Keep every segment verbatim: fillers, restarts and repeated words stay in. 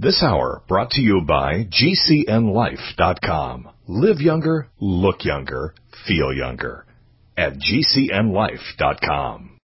This hour brought to you by G C N life dot com. Live younger, look younger, feel younger at G C N life dot com.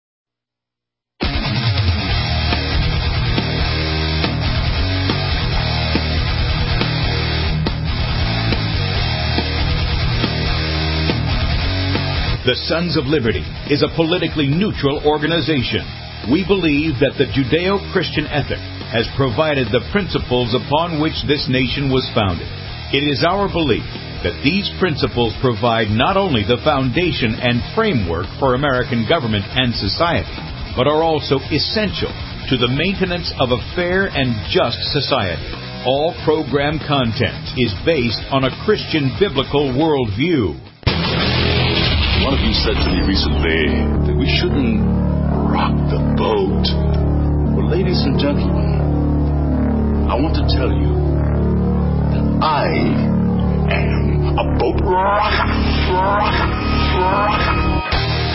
The Sons of Liberty is a politically neutral organization. We believe that the Judeo-Christian ethic has provided the principles upon which this nation was founded. It is our belief that these principles provide not only the foundation and framework for American government and society, but are also essential to the maintenance of a fair and just society. All program content is based on a Christian biblical worldview. One of you said to me recently that we shouldn't rock the boat. Well, ladies and gentlemen, I want to tell you that I am a boat rocker. rocker, rocker.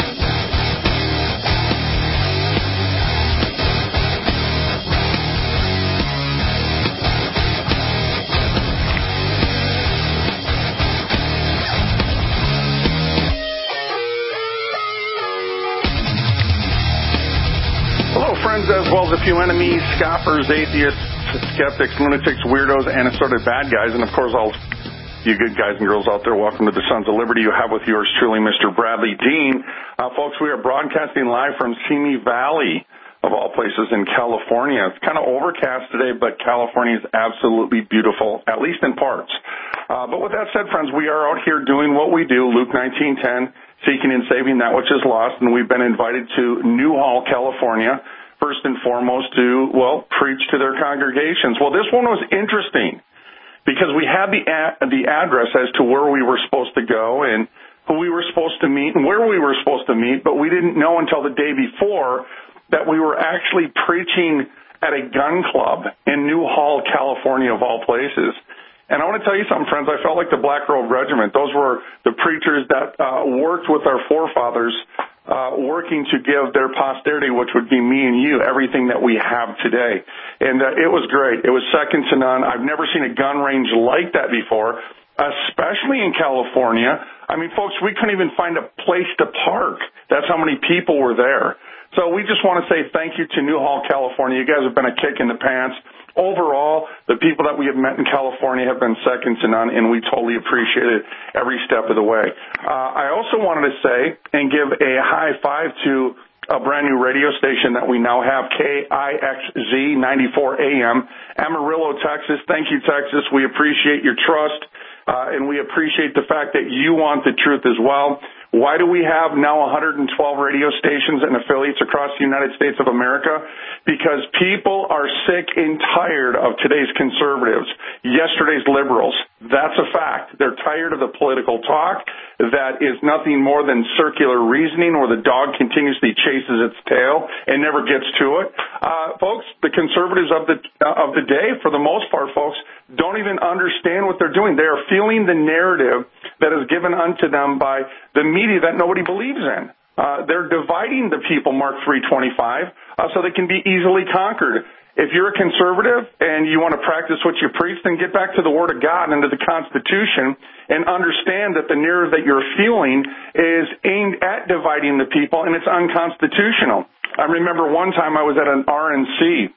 Friends, as well as a few enemies, scoffers, atheists, skeptics, lunatics, weirdos, and assorted bad guys, and of course all you good guys and girls out there, welcome to the Sons of Liberty. You have with yours truly, Mister Bradley Dean. Uh, folks, we are broadcasting live from Simi Valley, of all places, in California. It's kind of overcast today, but California is absolutely beautiful, at least in parts. Uh, but with that said, friends, we are out here doing what we do, Luke nineteen ten, seeking and saving that which is lost, and we've been invited to Newhall, California, first and foremost to, well, preach to their congregations. Well, this one was interesting because we had the ad- the address as to where we were supposed to go and who we were supposed to meet and where we were supposed to meet, but we didn't know until the day before that we were actually preaching at a gun club in Newhall, California, of all places. And I want to tell you something, friends. I felt like the Black Robe Regiment. Those were the preachers that uh, worked with our forefathers, uh, working to give their posterity, which would be me and you, everything that we have today. And uh, it was great. It was second to none. I've never seen a gun range like that before, especially in California. I mean, folks, we couldn't even find a place to park. That's how many people were there. So we just want to say thank you to Newhall, California. You guys have been a kick in the pants. Overall, the people that we have met in California have been second to none, and we totally appreciate it every step of the way. Uh, I also wanted to say and give a high five to a brand new radio station that we now have, K I X Z ninety-four A M, Amarillo, Texas. Thank you, Texas. We appreciate your trust, uh, and we appreciate the fact that you want the truth as well. Why do we have now one hundred twelve radio stations and affiliates across the United States of America? Because people are sick and tired of today's conservatives, yesterday's liberals. That's a fact. They're tired of the political talk that is nothing more than circular reasoning where the dog continuously chases its tail and never gets to it. Uh, folks, the conservatives of the, uh, of the day, for the most part, folks, don't even understand what they're doing. They are feeling the narrative that is given unto them by the media that nobody believes in. Uh, they're dividing the people, Mark three twenty-five, uh, so they can be easily conquered. If you're a conservative and you want to practice what you preach, then get back to the Word of God and to the Constitution and understand that the narrative that you're feeling is aimed at dividing the people, and it's unconstitutional. I remember one time I was at an R N C.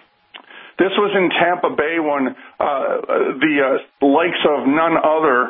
This was in Tampa Bay when uh, the uh, likes of none other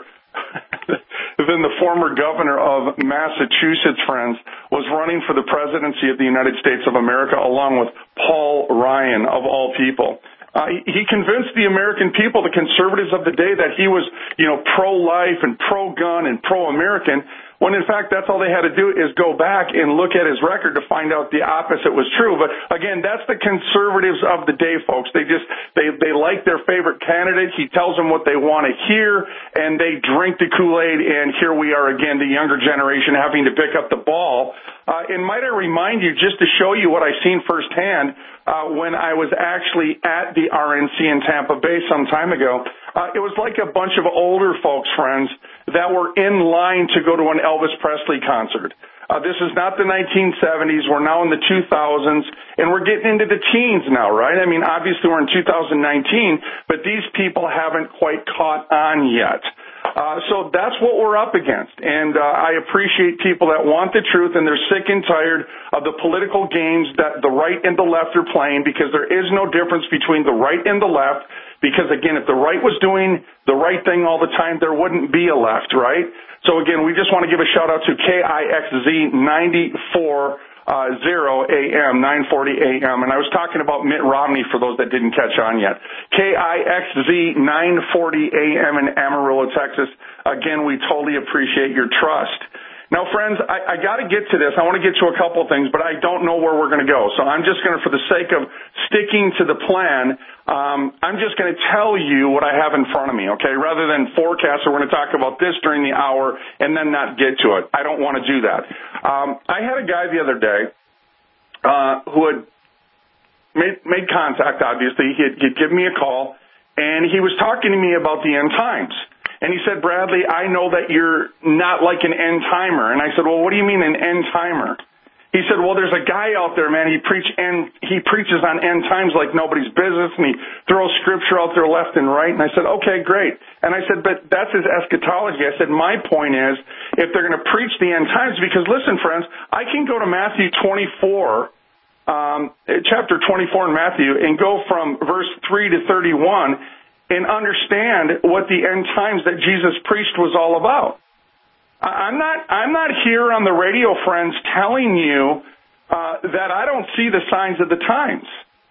than the former governor of Massachusetts, friends, was running for the presidency of the United States of America along with Paul Ryan, of all people. Uh, he convinced the American people, the conservatives of the day, that he was, you know, pro-life and pro-gun and pro-American, when in fact that's all they had to do is go back and look at his record to find out the opposite was true. But again, that's the conservatives of the day, folks. They just, they, they like their favorite candidate. He tells them what they want to hear, and they drink the Kool-Aid, and here we are again, the younger generation having to pick up the ball. Uh, and might I remind you, just to show you what I've seen firsthand, uh, when I was actually at the R N C in Tampa Bay some time ago, uh, it was like a bunch of older folks, friends, that were in line to go to an Elvis Presley concert. Uh, this is not the nineteen seventies. We're now in the two thousands, and we're getting into the teens now, right? I mean, obviously we're in two thousand nineteen, but these people haven't quite caught on yet. Uh, so that's what we're up against. And uh, I appreciate people that want the truth, and they're sick and tired of the political games that the right and the left are playing, because there is no difference between the right and the left. Because, again, if the right was doing the right thing all the time, there wouldn't be a left, right? So, again, we just want to give a shout-out to K I X Z ninety-four A M, nine forty A M. And I was talking about Mitt Romney for those that didn't catch on yet. K I X Z nine forty A M in Amarillo, Texas. Again, we totally appreciate your trust. Now, friends, I, I got to get to this. I want to get to a couple of things, but I don't know where we're going to go. So I'm just going to, for the sake of sticking to the plan, um, I'm just going to tell you what I have in front of me, okay? Rather than forecast, so we're going to talk about this during the hour and then not get to it. I don't want to do that. Um, I had a guy the other day uh, who had made, made contact, obviously. He had, he'd given me a call, and he was talking to me about the end times. And he said, Bradley, I know that you're not like an end-timer. And I said, well, what do you mean an end-timer? He said, well, there's a guy out there, man. He preach end, he preaches on end times like nobody's business, and he throws scripture out there left and right. And I said, okay, great. And I said, but that's his eschatology. I said, my point is, if they're going to preach the end times, because listen, friends, I can go to Matthew twenty-four, um, chapter twenty-four in Matthew, and go from verse three to thirty-one, and understand what the end times that Jesus preached was all about. I'm not, I'm not here on the radio, friends, telling you uh, that I don't see the signs of the times.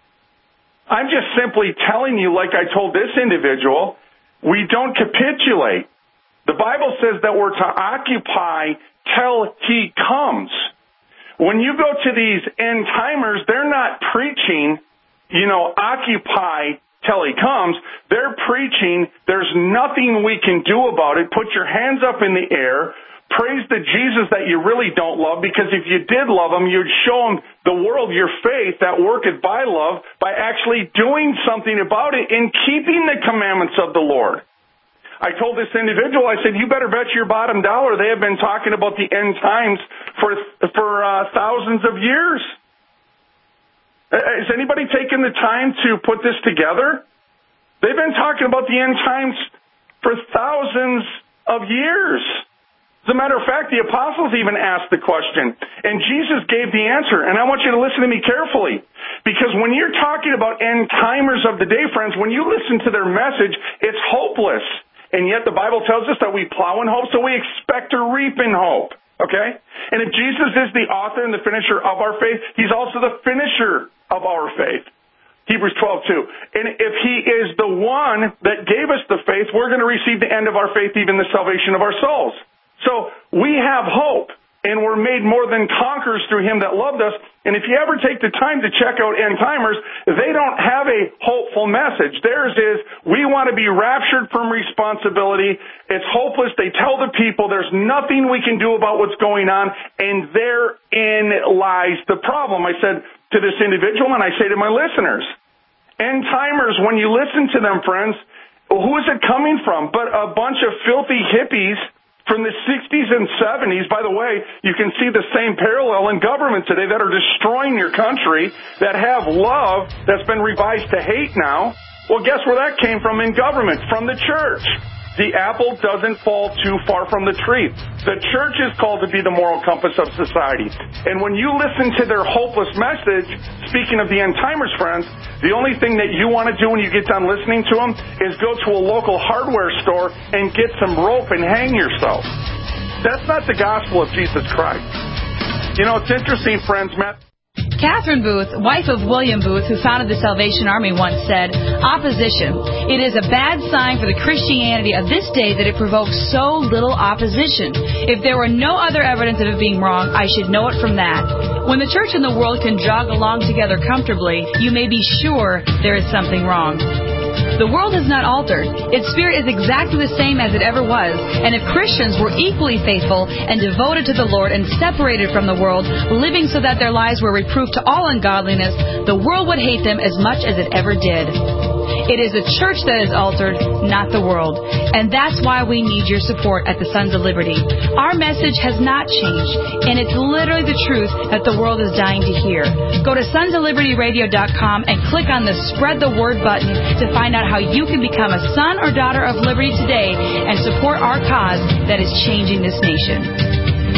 I'm just simply telling you, like I told this individual, we don't capitulate. The Bible says that we're to occupy till He comes. When you go to these end timers, they're not preaching, you know, occupy till He comes. They're preaching, there's nothing we can do about it. Put your hands up in the air. Praise the Jesus that you really don't love, because if you did love Him, you'd show Him the world your faith that worketh by love by actually doing something about it and keeping the commandments of the Lord. I told this individual, I said, you better bet your bottom dollar they have been talking about the end times for, for uh, thousands of years. Has anybody taken the time to put this together? They've been talking about the end times for thousands of years. As a matter of fact, the apostles even asked the question, and Jesus gave the answer. And I want you to listen to me carefully, because when you're talking about end timers of the day, friends, when you listen to their message, it's hopeless. And yet the Bible tells us that we plow in hope, so we expect to reap in hope. Okay? And if Jesus is the author and the finisher of our faith, He's also the finisher of our faith. Hebrews twelve two. And if He is the one that gave us the faith, we're going to receive the end of our faith, even the salvation of our souls. So we have hope, and we're made more than conquerors through Him that loved us. And if you ever take the time to check out end timers, they don't have a hopeful message. Theirs is, we want to be raptured from responsibility. It's hopeless. They tell the people there's nothing we can do about what's going on, and therein lies the problem. I said to this individual, and I say to my listeners, end timers, when you listen to them, friends, who is it coming from but a bunch of filthy hippies from the sixties and seventies? By the way, you can see the same parallel in government today that are destroying your country, that have love that's been revised to hate now. Well, guess where that came from in government? From the church. The apple doesn't fall too far from the tree. The church is called to be the moral compass of society. And when you listen to their hopeless message, speaking of the end timers, friends, the only thing that you want to do when you get done listening to them is go to a local hardware store and get some rope and hang yourself. That's not the gospel of Jesus Christ. You know, it's interesting, friends, Matt. Catherine Booth, wife of William Booth, who founded the Salvation Army, once said, opposition. It is a bad sign for the Christianity of this day that it provokes so little opposition. If there were no other evidence of it being wrong, I should know it from that. When the church and the world can jog along together comfortably, you may be sure there is something wrong. The world has not altered. Its spirit is exactly the same as it ever was. And if Christians were equally faithful and devoted to the Lord and separated from the world, living so that their lives were reproof to all ungodliness, the world would hate them as much as it ever did. It is the church that is altered, not the world. And that's why we need your support at the Sons of Liberty. Our message has not changed, and it's literally the truth that the world is dying to hear. Go to sons of liberty radio dot com and click on the Spread the Word button to find out how you can become a son or daughter of liberty today and support our cause that is changing this nation.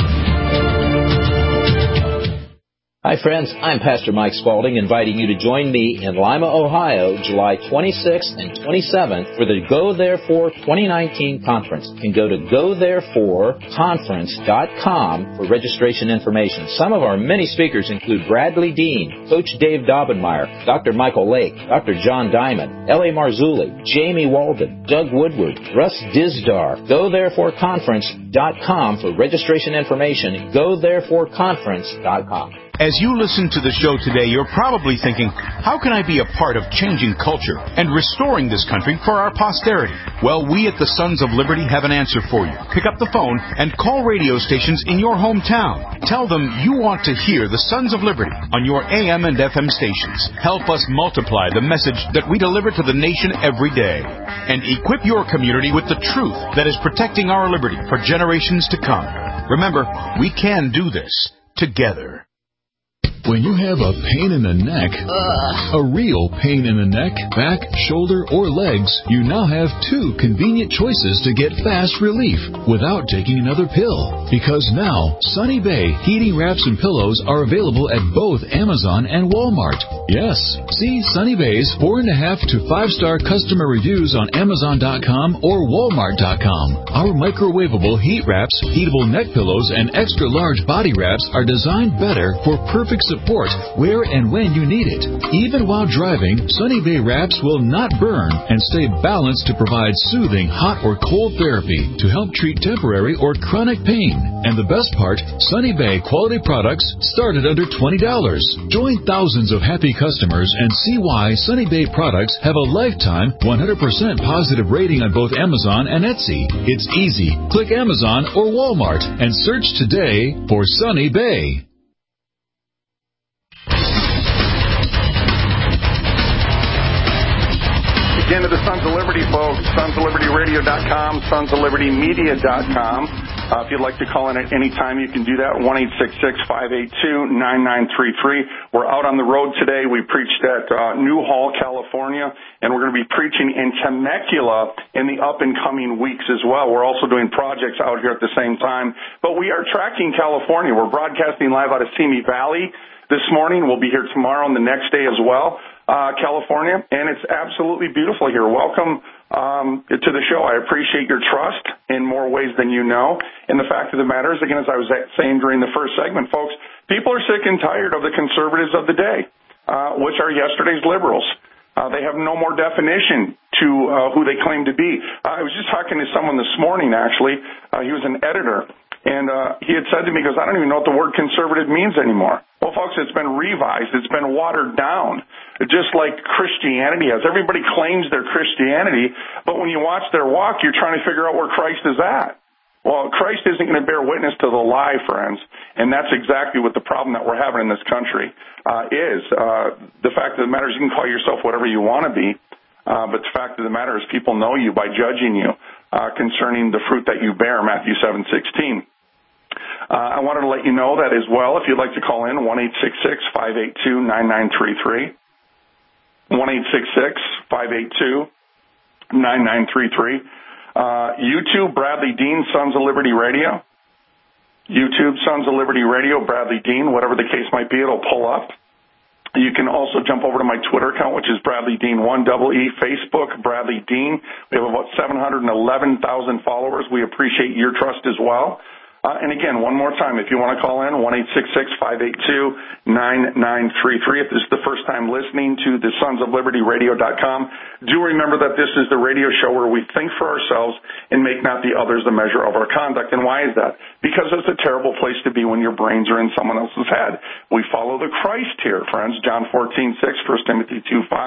Hi, friends. I'm Pastor Mike Spaulding, inviting you to join me in Lima, Ohio, July twenty-sixth and twenty-seventh for the Go Therefore twenty nineteen conference. You can go to go therefore conference dot com for registration information. Some of our many speakers include Bradley Dean, Coach Dave Daubenmire, Doctor Michael Lake, Doctor John Diamond, L A Marzulli, Jamie Walden, Doug Woodward, Russ Dizdar. go therefore conference dot com for registration information. go therefore conference dot com. As you listen to the show today, you're probably thinking, how can I be a part of changing culture and restoring this country for our posterity? Well, we at the Sons of Liberty have an answer for you. Pick up the phone and call radio stations in your hometown. Tell them you want to hear the Sons of Liberty on your A M and F M stations. Help us multiply the message that we deliver to the nation every day. And equip your community with the truth that is protecting our liberty for generations to come. Remember, we can do this together. When you have a pain in the neck, Ugh. a real pain in the neck, back, shoulder, or legs, you now have two convenient choices to get fast relief without taking another pill. Because now, Sunny Bay heating wraps and pillows are available at both Amazon and Walmart. Yes, see Sunny Bay's four and a half to five star customer reviews on Amazon dot com or Walmart dot com. Our microwavable heat wraps, heatable neck pillows, and extra large body wraps are designed better for perfect support where and when you need it. Even while driving, Sunny Bay wraps will not burn and stay balanced to provide soothing hot or cold therapy to help treat temporary or chronic pain. And the best part, Sunny Bay quality products start at under twenty dollars. Join thousands of happy customers and see why Sunny Bay products have a lifetime one hundred percent positive rating on both Amazon and Etsy. It's easy. Click Amazon or Walmart and search today for Sunny Bay. Again, to the Sons of Liberty folks, sons of liberty radio dot com, sons of liberty media dot com. Uh, if you'd like to call in at any time, you can do that, one eight six six, five eight two, nine nine three three. We're out on the road today. We preached at uh, Newhall, California, and we're going to be preaching in Temecula in the up-and-coming weeks as well. We're also doing projects out here at the same time. But we are tracking California. We're broadcasting live out of Simi Valley this morning. We'll be here tomorrow and the next day as well. Uh, California, and it's absolutely beautiful here. Welcome um, to the show. I appreciate your trust in more ways than you know. And the fact of the matter is, again, as I was saying during the first segment, folks, people are sick and tired of the conservatives of the day, uh, which are yesterday's liberals. Uh, they have no more definition to uh, who they claim to be. Uh, I was just talking to someone this morning, actually. Uh, he was an editor. And uh, he had said to me, he goes, I don't even know what the word conservative means anymore. Well, folks, it's been revised. It's been watered down, just like Christianity has. Everybody claims their Christianity, but when you watch their walk, you're trying to figure out where Christ is at. Well, Christ isn't going to bear witness to the lie, friends, and that's exactly what the problem that we're having in this country uh, is. Uh, the fact of the matter is you can call yourself whatever you want to be, uh, but the fact of the matter is people know you by judging you. Uh, concerning the fruit that you bear, Matthew seven sixteen. Uh, I wanted to let you know that as well. If you'd like to call in, one eight six six, five eight two, nine nine three three. one eight six six, five eight two, nine nine three three. Uh, YouTube, Bradley Dean, Sons of Liberty Radio. YouTube, Sons of Liberty Radio, Bradley Dean, whatever the case might be, it'll pull up. You can also jump over to my Twitter account, which is Bradley Dean one, double E, Facebook, Bradley Dean. We have about seven hundred eleven thousand followers. We appreciate your trust as well. Uh, and again, one more time, if you want to call in, one eight six six, five eight two, nine nine three three. If this is the first time listening to the sons of liberty radio dot com, do remember that this is the radio show where we think for ourselves and make not the others the measure of our conduct. And why is that? Because it's a terrible place to be when your brains are in someone else's head. We follow the Christ here, friends. John fourteen six, First Timothy two five,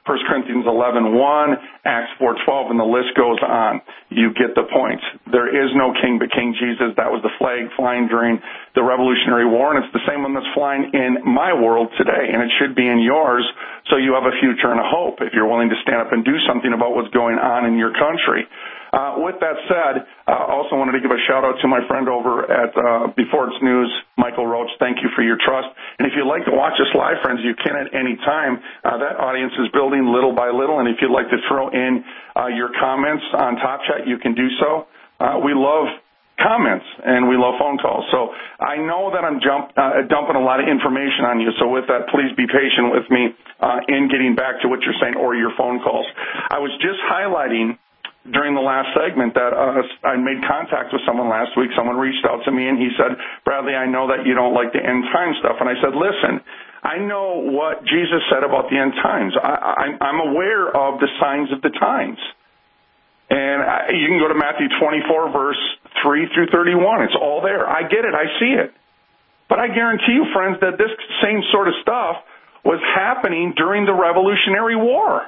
First Corinthians eleven one, Acts four twelve, and the list goes on. You get the point. There is no king but King Jesus. That was the flag flying during the Revolutionary War, and it's the same one that's flying in my world today, and it should be in yours, so you have a future and a hope if you're willing to stand up and do something about what's going on in your country. Uh, with that said, I uh, also wanted to give a shout-out to my friend over at uh, Before It's News, Michael Roach. Thank you for your trust. And if you'd like to watch us live, friends, you can at any time. Uh, that audience is building little by little, and if you'd like to throw in uh, your comments on Top Chat, you can do so. Uh, we love comments, and we love phone calls. So I know that I'm jump, uh, dumping a lot of information on you, so with that, please be patient with me uh, in getting back to what you're saying or your phone calls. I was just highlighting during the last segment that uh, I made contact with someone last week. Someone reached out to me, and he said, Bradley, I know that you don't like the end time stuff. And I said, listen, I know what Jesus said about the end times. I, I, I'm aware of the signs of the times. And I, you can go to Matthew twenty-four, verse three through thirty-one. It's all there. I get it. I see it. But I guarantee you, friends, that this same sort of stuff was happening during the Revolutionary War.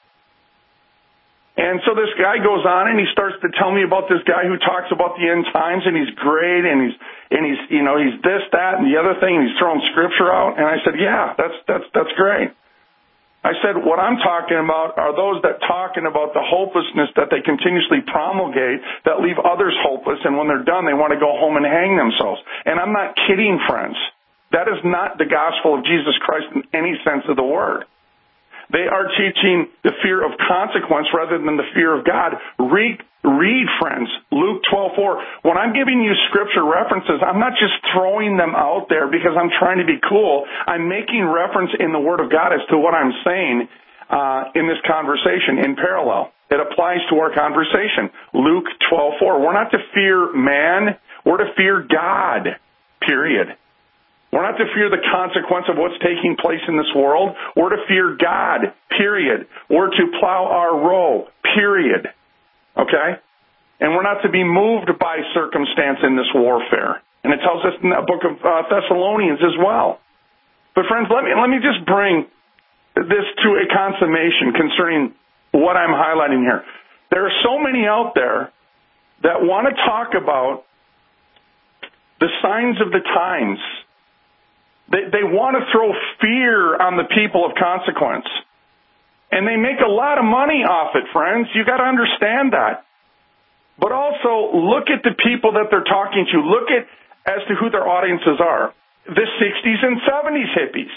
And so this guy goes on and he starts to tell me about this guy who talks about the end times, and he's great, and he's, and he's, you know, he's this, that, and the other thing, and he's throwing scripture out. And I said, yeah, that's, that's, that's great. I said, what I'm talking about are those that talking about the hopelessness that they continuously promulgate that leave others hopeless, and when they're done, they want to go home and hang themselves. And I'm not kidding, friends. That is not the gospel of Jesus Christ in any sense of the word. They are teaching the fear of consequence rather than the fear of God. Read, read, friends, Luke twelve four. When I'm giving you scripture references, I'm not just throwing them out there because I'm trying to be cool. I'm making reference in the Word of God as to what I'm saying uh, in this conversation in parallel. It applies to our conversation. Luke twelve four. We're not to fear man. We're to fear God, period. We're not to fear the consequence of what's taking place in this world. We're to fear God, period. We're to plow our row, period. Okay? And we're not to be moved by circumstance in this warfare. And it tells us in that book of uh, Thessalonians as well. But friends, let me, let me just bring this to a consummation concerning what I'm highlighting here. There are so many out there that want to talk about the signs of the times. They, they want to throw fear on the people of consequence. And they make a lot of money off it, friends. You got to understand that. But also, look at the people that they're talking to. Look at as to who their audiences are. The sixties and seventies hippies.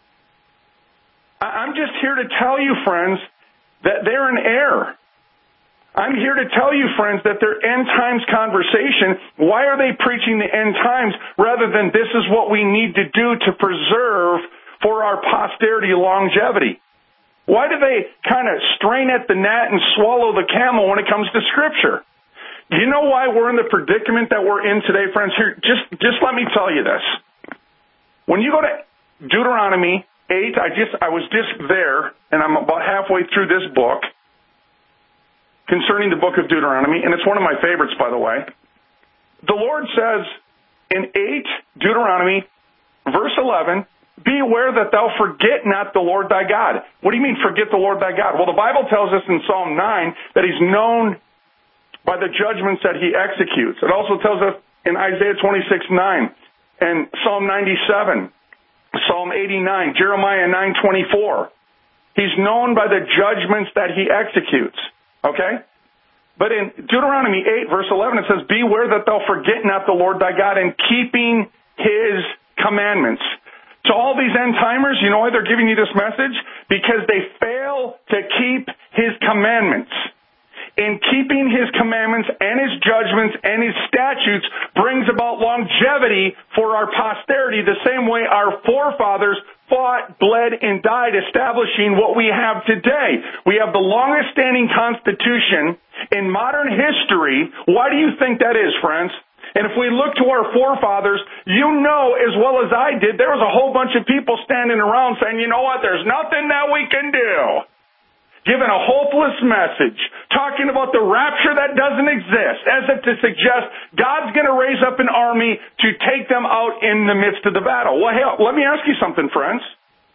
I'm just here to tell you, friends, that they're in error. I'm here to tell you, friends, that their end times conversation, why are they preaching the end times rather than this is what we need to do to preserve for our posterity longevity? Why do they kind of strain at the gnat and swallow the camel when it comes to Scripture? Do you know why we're in the predicament that we're in today, friends? Here, just, just let me tell you this. When you go to Deuteronomy eight, I just, I was just there, and I'm about halfway through this book, concerning the book of Deuteronomy, and it's one of my favorites, by the way. The Lord says in eight, Deuteronomy, verse eleven, be aware that thou forget not the Lord thy God. What do you mean, forget the Lord thy God? Well, the Bible tells us in Psalm nine that he's known by the judgments that he executes. It also tells us in Isaiah twenty-six nine and Psalm ninety-seven, Psalm eighty-nine, Jeremiah nine twenty-four. He's known by the judgments that he executes. Okay? But in Deuteronomy eight, verse eleven, it says, beware that thou forget not the Lord thy God in keeping his commandments. To all these end-timers, you know why they're giving you this message? Because they fail to keep his commandments. In keeping his commandments and his judgments and his statutes brings about longevity for our posterity, the same way our forefathers fought, bled, and died establishing what we have today. We have the longest standing Constitution in modern history. Why do you think that is, friends? And if we look to our forefathers, you know as well as I did, there was a whole bunch of people standing around saying, you know what, there's nothing that we can do. Giving a hopeless message, talking about the rapture that doesn't exist, as if to suggest God's going to raise up an army to take them out in the midst of the battle. Well, hell, let me ask you something, friends.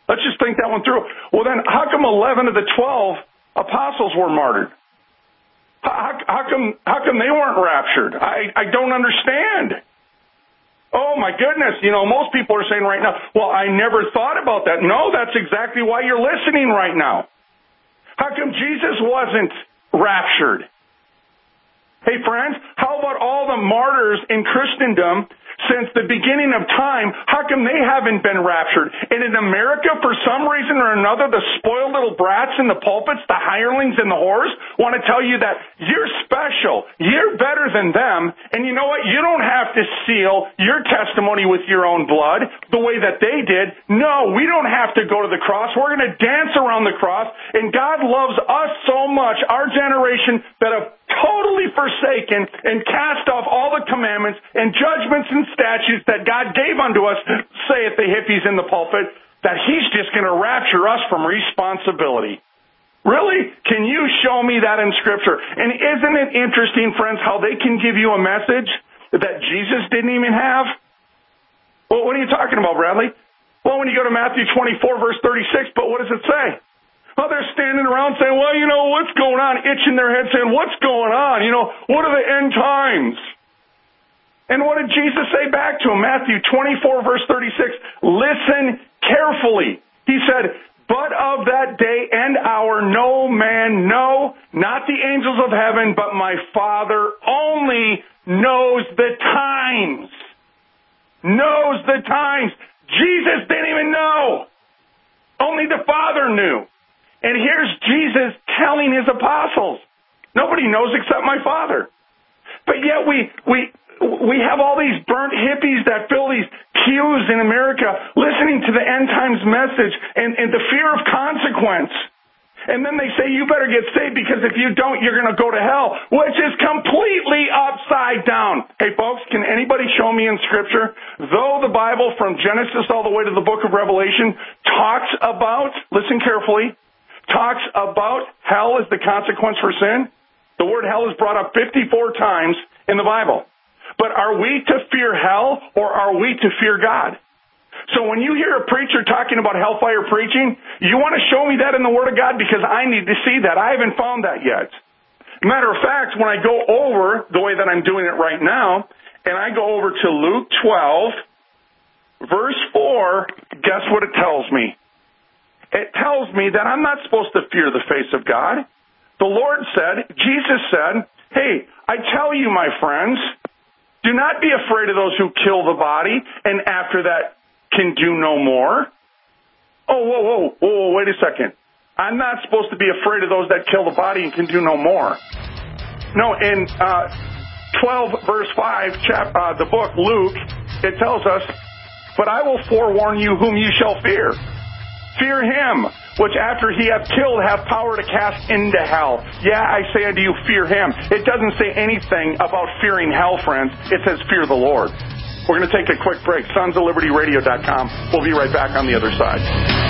Let's just think that one through. Well, then how come eleven of the twelve apostles were martyred? How, how come how come they weren't raptured? I, I don't understand. Oh, my goodness. You know, most people are saying right now, well, I never thought about that. No, that's exactly why you're listening right now. How come Jesus wasn't raptured? Hey, friends, how about all the martyrs in Christendom since the beginning of time? How come they haven't been raptured? And in America, for some reason or another, the spoiled little brats in the pulpits, the hirelings and the whores, want to tell you that you're special, you're better than them, and you know what? You don't have to seal your testimony with your own blood the way that they did. No, we don't have to go to the cross. We're going to dance around the cross, and God loves us so much, our generation, that have totally forsaken and cast off all the commandments and judgments and statutes that God gave unto us, saith the hippies in the pulpit, that he's just going to rapture us from responsibility. Really? Can you show me that in Scripture? And isn't it interesting, friends, how they can give you a message that Jesus didn't even have? Well, what are you talking about, Bradley? Well, when you go to Matthew twenty-four, verse thirty-six, but what does it say? Well, they're standing around saying, well, you know, what's going on? Itching their head saying, what's going on? You know, what are the end times? And what did Jesus say back to him? Matthew twenty-four, verse thirty-six. Listen carefully. He said, but of that day and hour no man, no, not the angels of heaven, but my Father only knows the times. Knows the times. Jesus didn't even know. Only the Father knew. And here's Jesus telling his apostles, nobody knows except my Father. But yet we we we have all these burnt hippies that fill these pews in America listening to the end times message and, and the fear of consequence. And then they say, you better get saved because if you don't, you're going to go to hell, which is completely upside down. Hey, folks, can anybody show me in Scripture, though the Bible from Genesis all the way to the book of Revelation talks about, listen carefully, talks about hell as the consequence for sin. The word hell is brought up fifty-four times in the Bible. But are we to fear hell or are we to fear God? So when you hear a preacher talking about hellfire preaching, you want to show me that in the Word of God because I need to see that. I haven't found that yet. Matter of fact, when I go over the way that I'm doing it right now, and I go over to Luke twelve, verse four, guess what it tells me? It tells me that I'm not supposed to fear the face of God. The Lord said, Jesus said, hey, I tell you, my friends, do not be afraid of those who kill the body and after that can do no more. Oh, whoa, whoa, whoa, wait a second. I'm not supposed to be afraid of those that kill the body and can do no more. No, in uh, twelve, verse five, chap, uh, the book, Luke, it tells us, but I will forewarn you whom you shall fear. Fear him, which after he hath killed hath power to cast into hell. Yeah, I say unto you, fear him. It doesn't say anything about fearing hell, friends. It says fear the Lord. We're going to take a quick break. sons of liberty radio dot com. We'll be right back on the other side.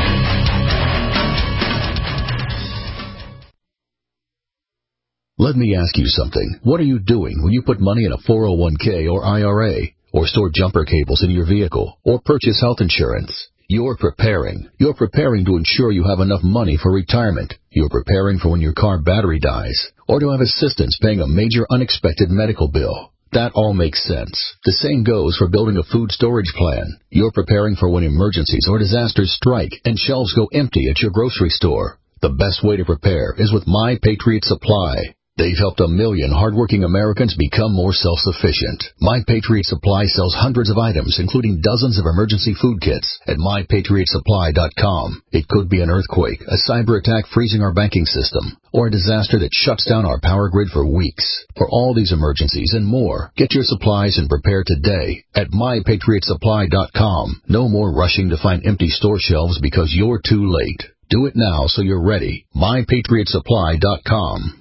Let me ask you something. What are you doing when you put money in a four oh one k or I R A, or store jumper cables in your vehicle, or purchase health insurance? You're preparing. You're preparing to ensure you have enough money for retirement. You're preparing for when your car battery dies, or to have assistance paying a major unexpected medical bill. That all makes sense. The same goes for building a food storage plan. You're preparing for when emergencies or disasters strike and shelves go empty at your grocery store. The best way to prepare is with My Patriot Supply. They've helped a million hardworking Americans become more self-sufficient. My Patriot Supply sells hundreds of items, including dozens of emergency food kits at my patriot supply dot com. It could be an earthquake, a cyber attack freezing our banking system, or a disaster that shuts down our power grid for weeks. For all these emergencies and more, get your supplies and prepare today at my patriot supply dot com. No more rushing to find empty store shelves because you're too late. Do it now so you're ready. my patriot supply dot com.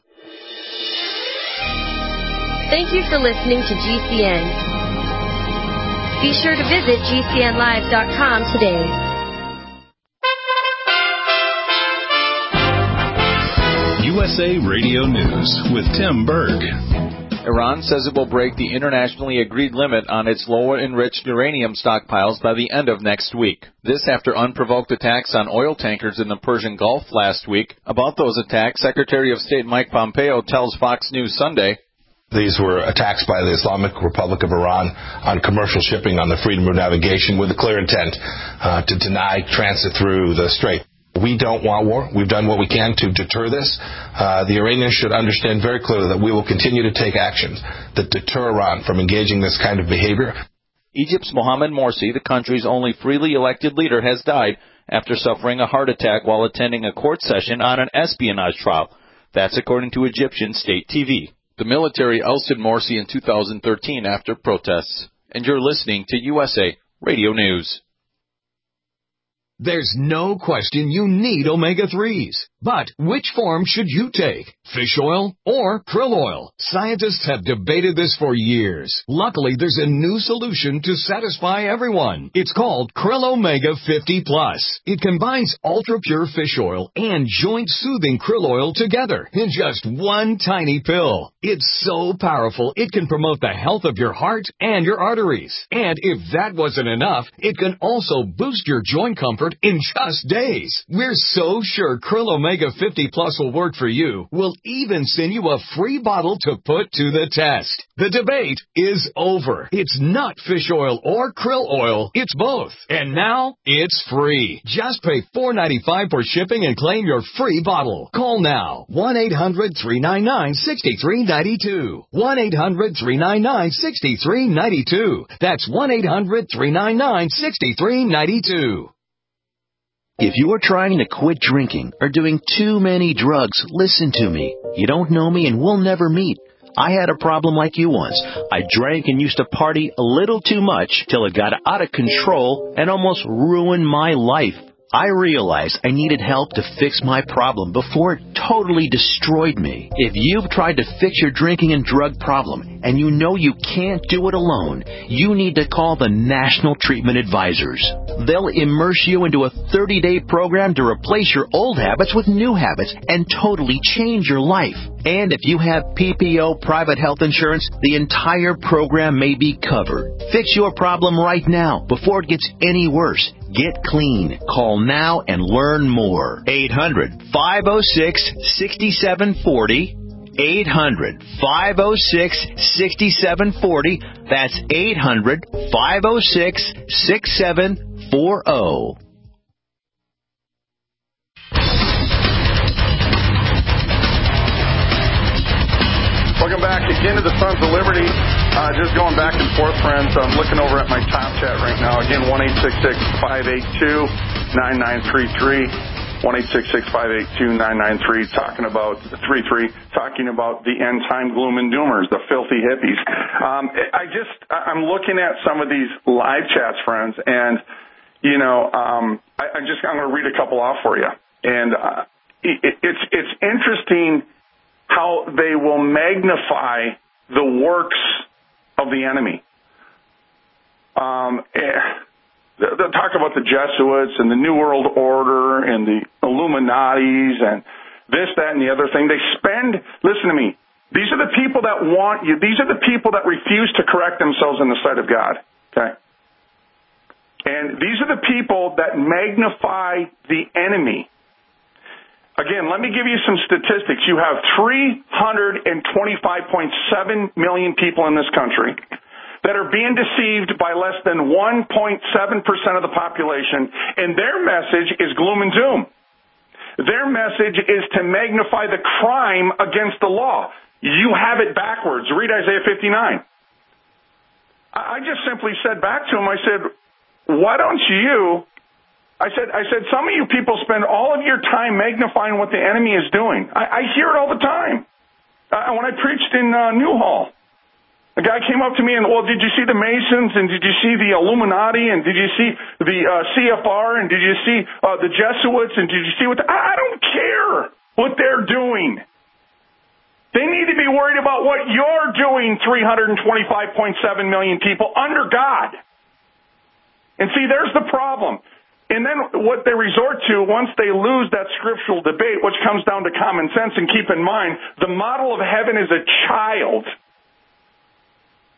Thank you for listening to G C N. Be sure to visit G C N live dot com today. U S A Radio News with Tim Berg. Iran says it will break the internationally agreed limit on its low-enriched uranium stockpiles by the end of next week. This after unprovoked attacks on oil tankers in the Persian Gulf last week. About those attacks, Secretary of State Mike Pompeo tells Fox News Sunday, "These were attacks by the Islamic Republic of Iran on commercial shipping on the freedom of navigation with a clear intent uh, to deny transit through the strait. We don't want war. We've done what we can to deter this. Uh, the Iranians should understand very clearly that we will continue to take actions that deter Iran from engaging this kind of behavior." Egypt's Mohamed Morsi, the country's only freely elected leader, has died after suffering a heart attack while attending a court session on an espionage trial. That's according to Egyptian state T V. The military ousted Morsi in two thousand thirteen after protests. And you're listening to U S A Radio News. There's no question you need omega threes. But which form should you take? Fish oil or krill oil? Scientists have debated this for years. Luckily, there's a new solution to satisfy everyone. It's called Krill Omega fifty plus. It combines ultra-pure fish oil and joint-soothing krill oil together in just one tiny pill. It's so powerful, it can promote the health of your heart and your arteries. And if that wasn't enough, it can also boost your joint comfort in just days. We're so sure Krill Omega fifty plus will work for you. We'll even send you a free bottle to put to the test. The debate is over. It's not fish oil or krill oil. It's both. And now it's free. Just pay four dollars and ninety-five cents for shipping and claim your free bottle. Call now. one eight hundred three nine nine six three nine two. one eight hundred three nine nine six three nine two. That's one eight hundred three nine nine six three nine two. If you are trying to quit drinking or doing too many drugs, listen to me. You don't know me and we'll never meet. I had a problem like you once. I drank and used to party a little too much till it got out of control and almost ruined my life. I realized I needed help to fix my problem before it totally destroyed me. If you've tried to fix your drinking and drug problem and you know you can't do it alone, you need to call the National Treatment Advisors. They'll immerse you into a thirty-day program to replace your old habits with new habits and totally change your life. And if you have P P O private health insurance, the entire program may be covered. Fix your problem right now before it gets any worse. Get clean. Call now and learn more. eight hundred five oh six six seven four oh. eight hundred five oh six six seven four oh. That's eight hundred five oh six six seven four oh. Welcome back again to the Sons of Liberty. Uh, just going back and forth, friends. I'm looking over at my top chat right now. Again, one eight six six five eight two nine nine three three. one eight six six five eight two nine nine three. Talking about three three. Talking about the end time gloom and doomers, the filthy hippies. Um, I just I'm looking at some of these live chats, friends, and you know, um, I, I just I'm going to read a couple off for you. And uh, it, it's it's interesting how they will magnify the works of the enemy. Um, they'll talk about the Jesuits and the New World Order and the Illuminatis and this, that, and the other thing. They spend, listen to me, these are the people that want you. These are the people that refuse to correct themselves in the sight of God. Okay? And these are the people that magnify the enemy. Again, let me give you some statistics. You have three hundred twenty-five point seven million people in this country that are being deceived by less than one point seven percent of the population, and their message is gloom and doom. Their message is to magnify the crime against the law. You have it backwards. Read Isaiah fifty-nine. I just simply said back to him, I said, why don't you... I said, I said, some of you people spend all of your time magnifying what the enemy is doing. I, I hear it all the time. Uh, when I preached in uh, Newhall, a guy came up to me and, well, did you see the Masons and did you see the Illuminati and did you see the uh, C F R and did you see uh, the Jesuits and did you see what the, I, I don't care what they're doing. They need to be worried about what you're doing, three hundred twenty-five point seven million people under God. And see, there's the problem. And then what they resort to, once they lose that scriptural debate, which comes down to common sense, and keep in mind, the model of heaven is a child.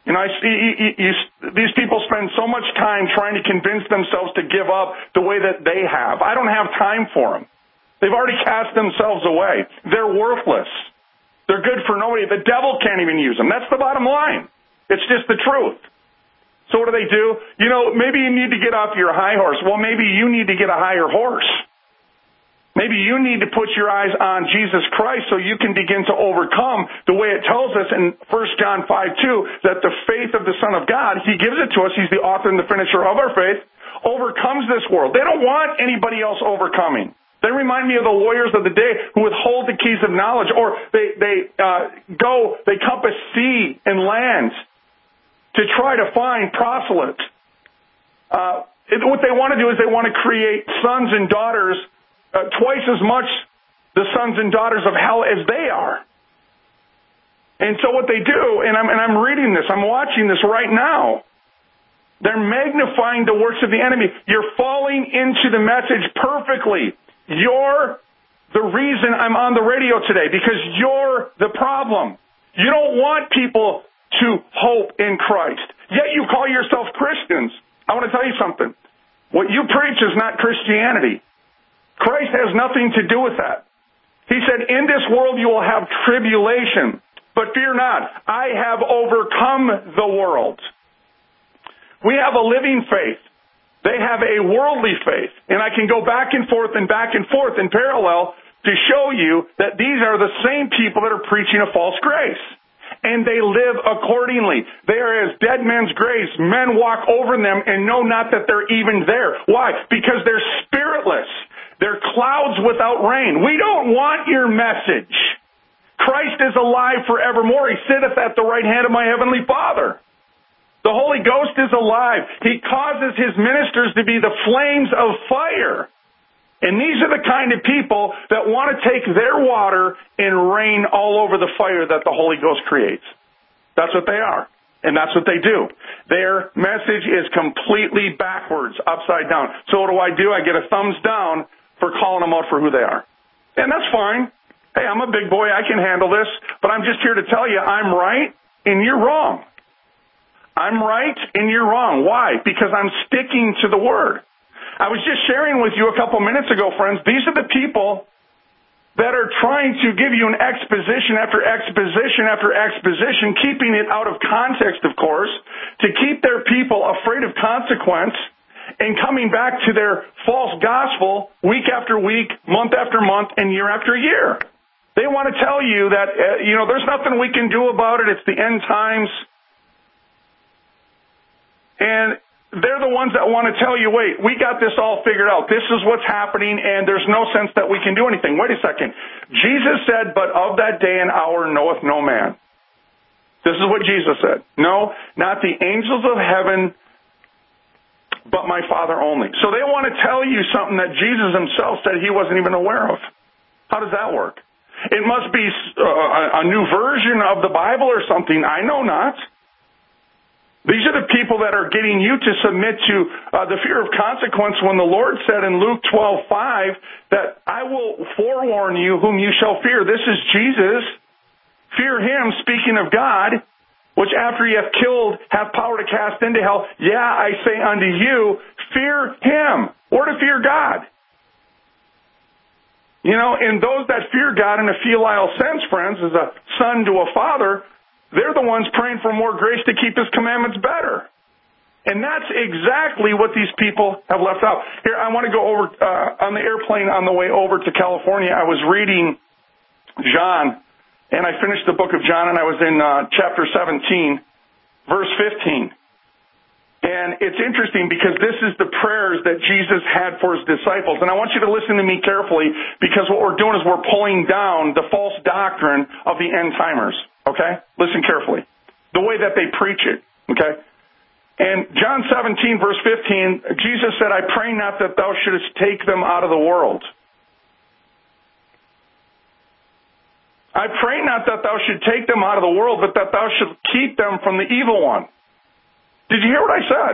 You know, I see you, you, these people spend so much time trying to convince themselves to give up the way that they have. I don't have time for them. They've already cast themselves away. They're worthless. They're good for nobody. The devil can't even use them. That's the bottom line. It's just the truth. So what do they do? You know, maybe you need to get off your high horse. Well, maybe you need to get a higher horse. Maybe you need to put your eyes on Jesus Christ so you can begin to overcome the way it tells us in First John five two that the faith of the Son of God, He gives it to us, He's the author and the finisher of our faith, overcomes this world. They don't want anybody else overcoming. They remind me of the lawyers of the day who withhold the keys of knowledge, or they, they uh, go, they compass sea and land to try to find proselytes. Uh, it, what they want to do is they want to create sons and daughters Uh, twice as much the sons and daughters of hell as they are. And so what they do, and I'm, and I'm reading this, I'm watching this right now, they're magnifying the works of the enemy. You're falling into the message perfectly. You're the reason I'm on the radio today, because you're the problem. You don't want people to hope in Christ, yet you call yourself Christians. I want to tell you something. What you preach is not Christianity. Christ has nothing to do with that. He said, in this world you will have tribulation, but fear not. I have overcome the world. We have a living faith. They have a worldly faith. And I can go back and forth and back and forth in parallel to show you that these are the same people that are preaching a false grace. And they live accordingly. They are as dead men's graves. Men walk over them and know not that they're even there. Why? Because they're spiritless. They're clouds without rain. We don't want your message. Christ is alive forevermore. He sitteth at the right hand of my heavenly Father. The Holy Ghost is alive. He causes His ministers to be the flames of fire. And these are the kind of people that want to take their water and rain all over the fire that the Holy Ghost creates. That's what they are. And that's what they do. Their message is completely backwards, upside down. So what do I do? I get a thumbs down for calling them out for who they are. And that's fine. Hey, I'm a big boy. I can handle this. But I'm just here to tell you I'm right and you're wrong. I'm right and you're wrong. Why? Because I'm sticking to the Word. I was just sharing with you a couple minutes ago, friends, these are the people that are trying to give you an exposition after exposition after exposition, keeping it out of context, of course, to keep their people afraid of consequence and coming back to their false gospel week after week, month after month, and year after year. They want to tell you that, uh, you know, there's nothing we can do about it. It's the end times. And they're the ones that want to tell you, wait, we got this all figured out. This is what's happening, and there's no sense that we can do anything. Wait a second. Jesus said, but of that day and hour knoweth no man. This is what Jesus said. No, not the angels of heaven, but my Father only. So they want to tell you something that Jesus Himself said He wasn't even aware of. How does that work? It must be a new version of the Bible or something. I know not. These are the people that are getting you to submit to uh, the fear of consequence when the Lord said in Luke twelve five that I will forewarn you whom you shall fear. This is Jesus. Fear Him, speaking of God, which after He hath killed hath power to cast into hell. Yeah, I say unto you, fear Him, or to fear God. You know, and those that fear God in a filial sense, friends, as a son to a father, they're the ones praying for more grace to keep His commandments better. And that's exactly what these people have left out. Here, I want to go over, uh, on the airplane on the way over to California, I was reading John, and I finished the book of John, and I was in uh, chapter seventeen, verse fifteen. And it's interesting because this is the prayers that Jesus had for His disciples. And I want you to listen to me carefully, because what we're doing is we're pulling down the false doctrine of the end-timers. Okay? Listen carefully. The way that they preach it. Okay? And John seventeen, verse fifteen, Jesus said, I pray not that thou shouldest take them out of the world. I pray not that thou should take them out of the world, but that thou should keep them from the evil one. Did you hear what I said?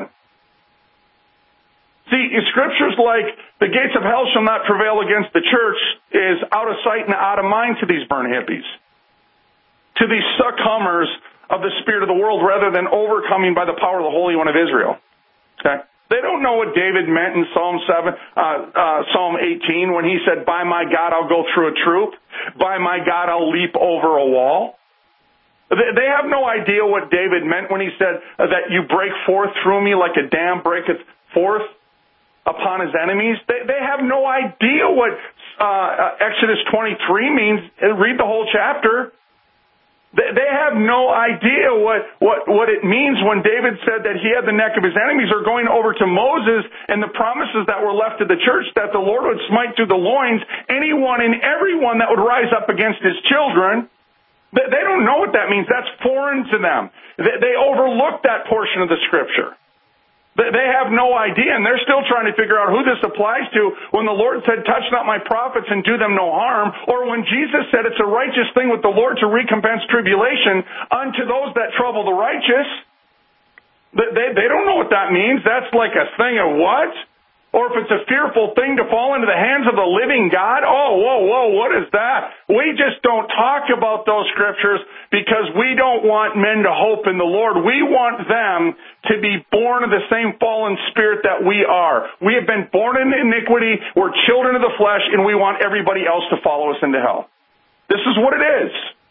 See, scriptures like the gates of hell shall not prevail against the church is out of sight and out of mind to these burn hippies, to these succumbers of the spirit of the world rather than overcoming by the power of the Holy One of Israel. Okay? They don't know what David meant in Psalm seven, uh, uh, Psalm eighteen when he said, by my God I'll go through a troop. By my God I'll leap over a wall. They have no idea what David meant when he said that you break forth through me like a dam breaketh forth upon his enemies. They, they have no idea what uh, Exodus twenty-three means. Read the whole chapter. They, they have no idea what, what, what it means when David said that he had the neck of his enemies, or going over to Moses and the promises that were left to the church that the Lord would smite through the loins anyone and everyone that would rise up against his children. They don't know what that means. That's foreign to them. They overlook that portion of the Scripture. They have no idea, and they're still trying to figure out who this applies to when the Lord said, touch not my prophets and do them no harm, or when Jesus said it's a righteous thing with the Lord to recompense tribulation unto those that trouble the righteous. They, they don't know what that means. That's like a thing of what? Or if it's a fearful thing to fall into the hands of the living God, oh, whoa, whoa, what is that? We just don't talk about those scriptures because we don't want men to hope in the Lord. We want them to be born of the same fallen spirit that we are. We have been born in iniquity, we're children of the flesh, and we want everybody else to follow us into hell. This is what it is.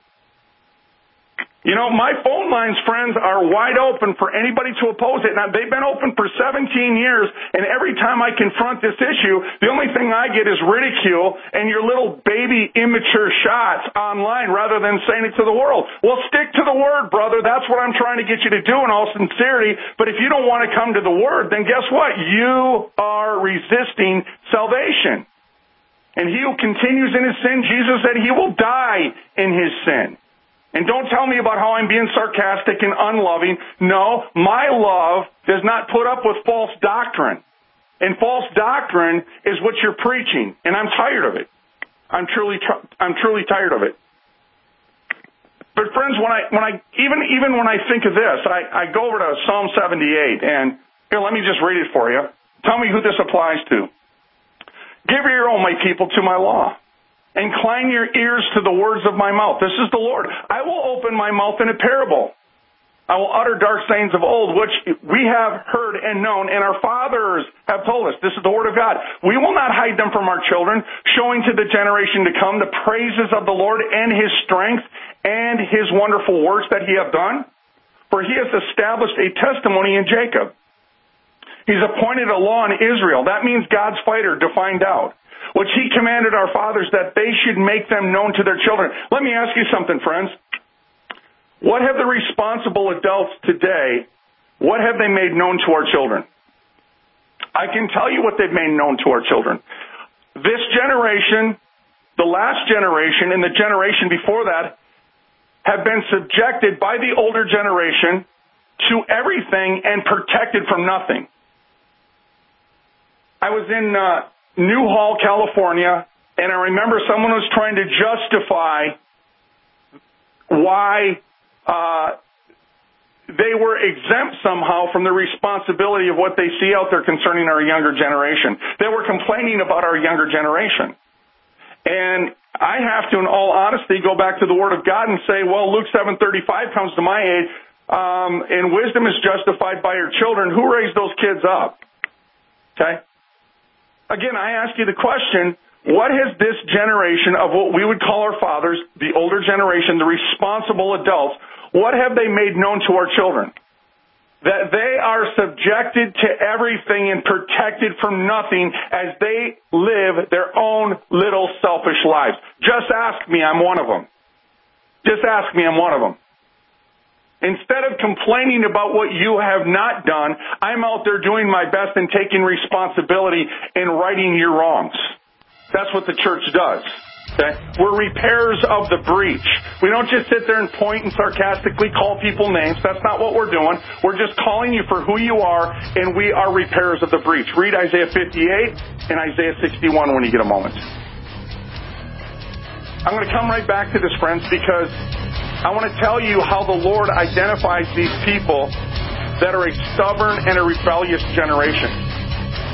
You know, my phone lines, friends, are wide open for anybody to oppose it. Now, they've been open for seventeen years, and every time I confront this issue, the only thing I get is ridicule and your little baby immature shots online rather than saying it to the world. Well, stick to the Word, brother. That's what I'm trying to get you to do in all sincerity. But if you don't want to come to the Word, then guess what? You are resisting salvation. And he who continues in his sin, Jesus said he will die in his sin. And don't tell me about how I'm being sarcastic and unloving. No, my love does not put up with false doctrine. And false doctrine is what you're preaching. And I'm tired of it. I'm truly, I'm truly tired of it. But friends, when I, when I, even, even when I think of this, I, I go over to Psalm seventy-eight, and here, let me just read it for you. Tell me who this applies to. Give ear, O my people, to my law. Incline your ears to the words of my mouth. This is the Lord. I will open my mouth in a parable. I will utter dark sayings of old, which we have heard and known, and our fathers have told us. This is the word of God. We will not hide them from our children, showing to the generation to come the praises of the Lord and his strength and his wonderful works that he hath done. For he has established a testimony in Jacob. He's appointed a law in Israel. That means God's fighter, defined out. Which he commanded our fathers that they should make them known to their children. Let me ask you something, friends. What have the responsible adults today, what have they made known to our children? I can tell you what they've made known to our children. This generation, the last generation, and the generation before that have been subjected by the older generation to everything and protected from nothing. I was in uh, Newhall, California, and I remember someone was trying to justify why uh, they were exempt somehow from the responsibility of what they see out there concerning our younger generation. They were complaining about our younger generation. And I have to, in all honesty, go back to the Word of God and say, well, Luke seven thirty-five comes to my aid, um, and wisdom is justified by her children. Who raised those kids up? Okay? Again, I ask you the question, what has this generation of what we would call our fathers, the older generation, the responsible adults, what have they made known to our children? That they are subjected to everything and protected from nothing as they live their own little selfish lives. Just ask me, I'm one of them. Just ask me, I'm one of them. Instead of complaining about what you have not done, I'm out there doing my best and taking responsibility and righting your wrongs. That's what the church does. Okay? We're repairers of the breach. We don't just sit there and point and sarcastically call people names. That's not what we're doing. We're just calling you for who you are, and we are repairers of the breach. Read Isaiah fifty-eight and Isaiah sixty-one when you get a moment. I'm going to come right back to this, friends, because I want to tell you how the Lord identifies these people that are a stubborn and a rebellious generation.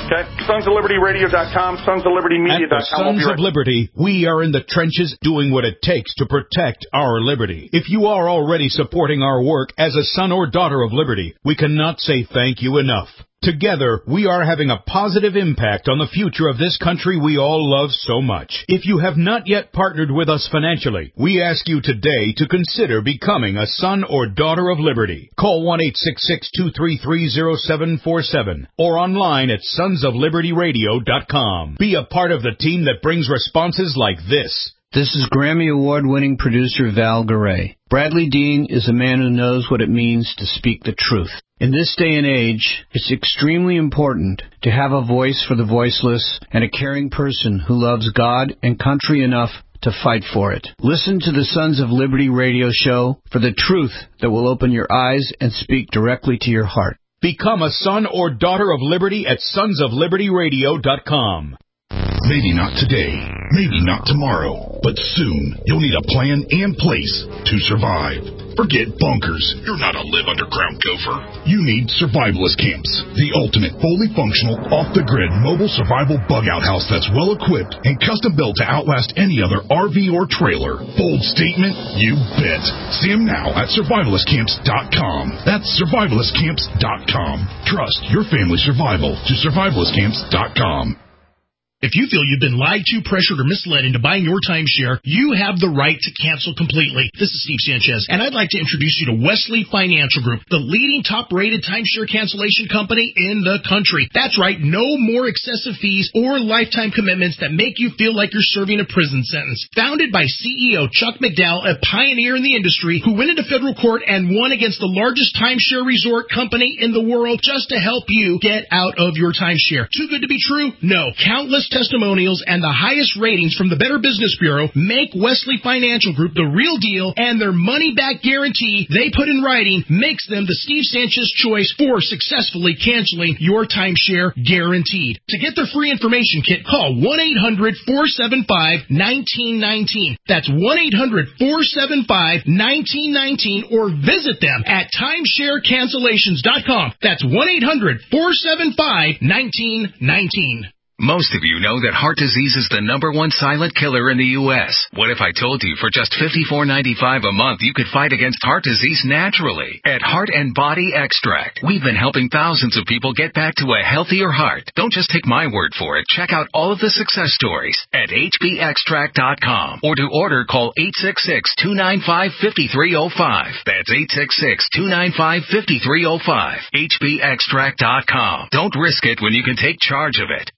Okay, sons of liberty radio dot com, sons of liberty media dot com. At the Sons of Liberty, we are in the trenches doing what it takes to protect our liberty. If you are already supporting our work as a son or daughter of liberty, we cannot say thank you enough. Together, we are having a positive impact on the future of this country we all love so much. If you have not yet partnered with us financially, we ask you today to consider becoming a son or daughter of liberty. Call one eight six six, two three three, zero seven four seven or online at sons of liberty radio dot com. Be a part of the team that brings responses like this. This is Grammy Award-winning producer Val Garay. Bradley Dean is a man who knows what it means to speak the truth. In this day and age, it's extremely important to have a voice for the voiceless and a caring person who loves God and country enough to fight for it. Listen to the Sons of Liberty radio show for the truth that will open your eyes and speak directly to your heart. Become a son or daughter of liberty at sons of liberty radio dot com. Maybe not today, maybe not tomorrow, but soon you'll need a plan and place to survive. Forget bunkers. You're not a live underground gopher. You need survivalist camps, the ultimate fully functional, off-the-grid mobile survival bug-out house that's well-equipped and custom-built to outlast any other R V or trailer. Bold statement? You bet. See them now at survivalist camps dot com. That's survivalist camps dot com. Trust your family's survival to survivalist camps dot com. If you feel you've been lied to, pressured, or misled into buying your timeshare, you have the right to cancel completely. This is Steve Sanchez, and I'd like to introduce you to Wesley Financial Group, the leading top-rated timeshare cancellation company in the country. That's right, no more excessive fees or lifetime commitments that make you feel like you're serving a prison sentence. Founded by C E O Chuck McDowell, a pioneer in the industry who went into federal court and won against the largest timeshare resort company in the world just to help you get out of your timeshare. Too good to be true? No. Countless testimonials and the highest ratings from the Better Business Bureau make Wesley Financial Group the real deal, and their money-back guarantee they put in writing makes them the Steve Sanchez choice for successfully canceling your timeshare guaranteed. To get their free information kit, call one eight hundred, four seven five, one nine one nine. That's one eight hundred, four seven five, one nine one nine, or visit them at timeshare cancellations dot com. That's one eight hundred, four seven five, one nine one nine. Most of you know that heart disease is the number one silent killer in the U S What if I told you for just fifty-four ninety-five a month you could fight against heart disease naturally? At Heart and Body Extract, we've been helping thousands of people get back to a healthier heart. Don't just take my word for it. Check out all of the success stories at H B extract dot com, or to order, call eight six six, two nine five, five three zero five. That's eight six six, two nine five, five three zero five. H B extract dot com. Don't risk it when you can take charge of it.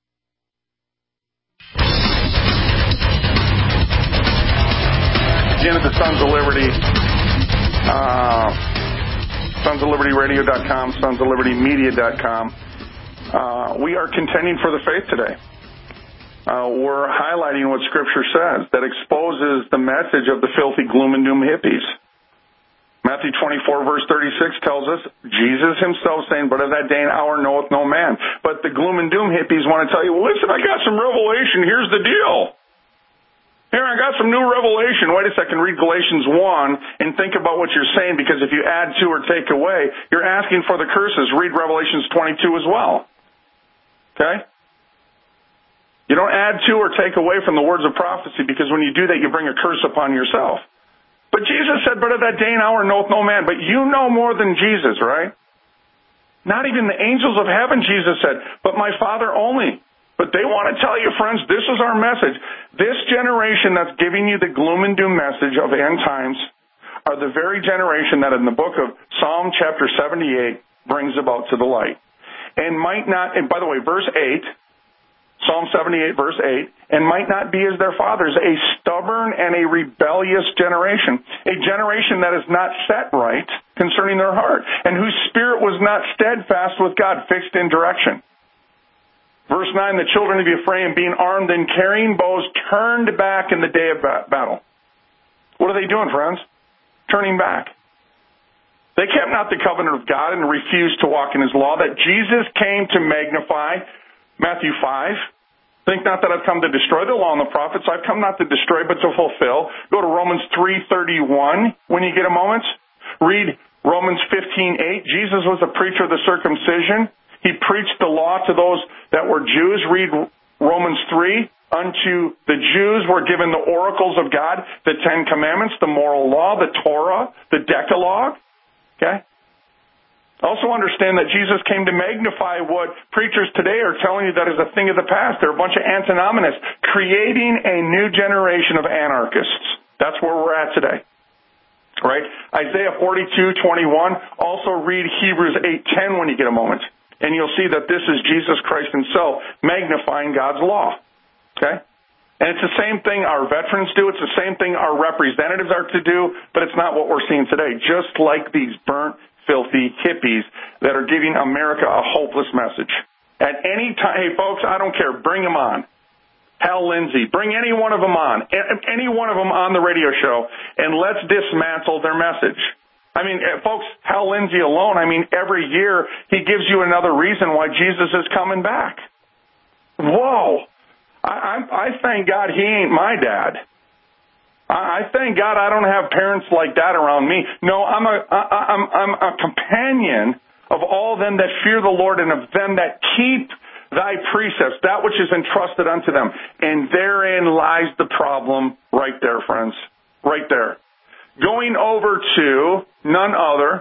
Again, at the Sons of Liberty, uh, sons of liberty radio dot com, sons of liberty media dot com. Uh, we are contending for the faith today. Uh, we're highlighting what Scripture says that exposes the message of the filthy gloom and doom hippies. Matthew twenty-four, verse thirty-six tells us, Jesus himself saying, but of that day and hour knoweth no man. But the gloom and doom hippies want to tell you, well, listen, I got some revelation. Here's the deal. Here, I got some new revelation. Wait a second, read Galatians one and think about what you're saying, because if you add to or take away, you're asking for the curses. Read Revelations twenty-two as well. Okay? You don't add to or take away from the words of prophecy, because when you do that, you bring a curse upon yourself. But Jesus said, but of that day and hour knoweth no man. But you know more than Jesus, right? Not even the angels of heaven, Jesus said, but my Father only. But they want to tell you, friends, this is our message. This generation that's giving you the gloom and doom message of end times are the very generation that in the book of Psalm chapter seventy-eight brings about to the light. And might not, and by the way, verse eight, Psalm seventy-eight, verse eight, and might not be as their fathers, a stubborn and a rebellious generation, a generation that is not set right concerning their heart, and whose spirit was not steadfast with God, fixed in direction. Verse nine, the children of Ephraim, being armed and carrying bows, turned back in the day of battle. What are they doing, friends? Turning back. They kept not the covenant of God and refused to walk in his law that Jesus came to magnify. Matthew five, think not that I've come to destroy the law and the prophets. I've come not to destroy, but to fulfill. Go to Romans three thirty-one when you get a moment. Read Romans fifteen eight. Jesus was a preacher of the circumcision. He preached the law to those that were Jews. Read Romans three. Unto the Jews were given the oracles of God, the Ten Commandments, the moral law, the Torah, the Decalogue. Okay? Also understand that Jesus came to magnify what preachers today are telling you that is a thing of the past. They're a bunch of antinomianists creating a new generation of anarchists. That's where we're at today. Right? Isaiah forty-two twenty-one. Also read Hebrews eight ten when you get a moment. And you'll see that this is Jesus Christ himself magnifying God's law. Okay? And it's the same thing our veterans do. It's the same thing our representatives are to do, but it's not what we're seeing today. Just like these burnt, filthy hippies that are giving America a hopeless message. At any time, hey, folks, I don't care. Bring them on. Hal Lindsey, bring any one of them on, any one of them on the radio show, and let's dismantle their message. I mean, folks, Hal Lindsey alone, I mean, every year he gives you another reason why Jesus is coming back. Whoa. I, I thank God he ain't my dad. I thank God I don't have parents like that around me. No, I'm a, I'm, I'm a companion of all them that fear the Lord and of them that keep thy precepts, that which is entrusted unto them. And therein lies the problem right there, friends. Right there. Going over to none other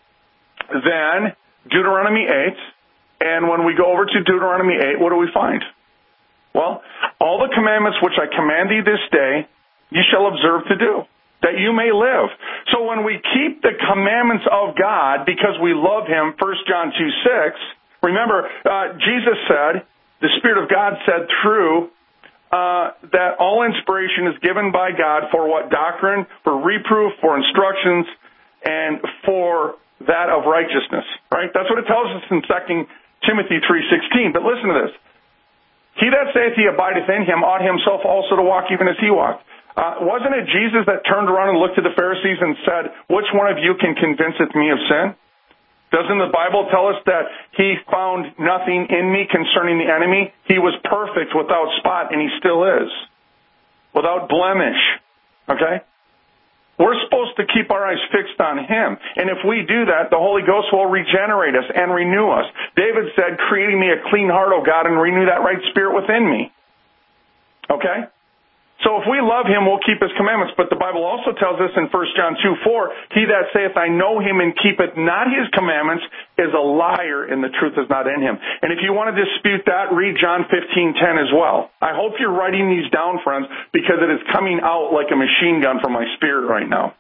than Deuteronomy eight. And when we go over to Deuteronomy eight, what do we find? Well, all the commandments which I command thee this day, you shall observe to do, that you may live. So when we keep the commandments of God because we love him, First John two six, remember, uh, Jesus said, the Spirit of God said through, uh, that all inspiration is given by God for what doctrine, for reproof, for instructions, and for that of righteousness, right? That's what it tells us in Second Timothy three sixteen. But listen to this. He that saith he abideth in him ought himself also to walk even as he walked. Uh, wasn't it Jesus that turned around and looked to the Pharisees and said, which one of you can convinceth me of sin? Doesn't the Bible tell us that he found nothing in me concerning the enemy? He was perfect without spot, and he still is. Without blemish. Okay? We're supposed to keep our eyes fixed on him. And if we do that, the Holy Ghost will regenerate us and renew us. David said, creating me a clean heart, O God, and renew that right spirit within me. Okay? So if we love him, we'll keep his commandments. But the Bible also tells us in First John two four, he that saith, I know him and keepeth not his commandments is a liar, and the truth is not in him. And if you want to dispute that, read John fifteen ten as well. I hope you're writing these down, friends, because it is coming out like a machine gun from my spirit right now.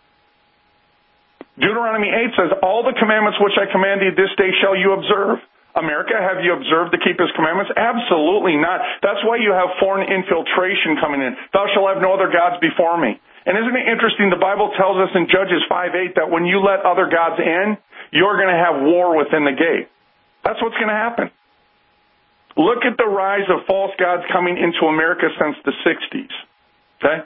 Deuteronomy eight says, all the commandments which I command thee this day shall you observe. America, have you observed to keep his commandments? Absolutely not. That's why you have foreign infiltration coming in. Thou shalt have no other gods before me. And isn't it interesting, the Bible tells us in Judges five eight that when you let other gods in, you're going to have war within the gate. That's what's going to happen. Look at the rise of false gods coming into America since the sixties. Okay?